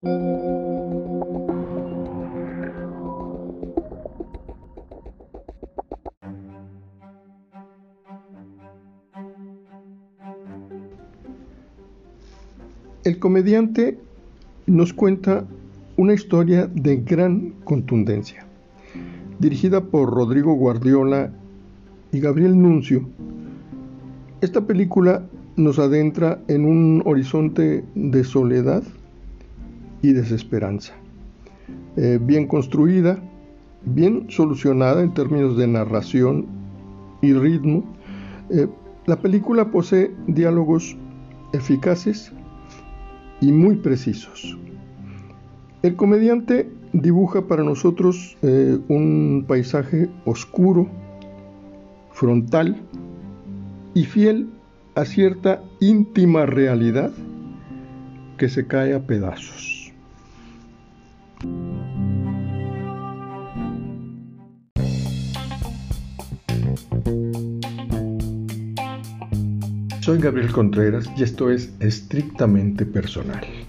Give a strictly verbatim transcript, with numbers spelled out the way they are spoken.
El comediante nos cuenta una historia de gran contundencia. Dirigida por Rodrigo Guardiola y Gabriel Nuncio, esta película nos adentra en un horizonte de soledad y desesperanza. Eh, bien construida, bien solucionada en términos de narración y ritmo, eh, la película posee diálogos eficaces y muy precisos. El comediante dibuja para nosotros eh, un paisaje oscuro, frontal y fiel a cierta íntima realidad que se cae a pedazos. Soy Gabriel Contreras y esto es Estrictamente Personal.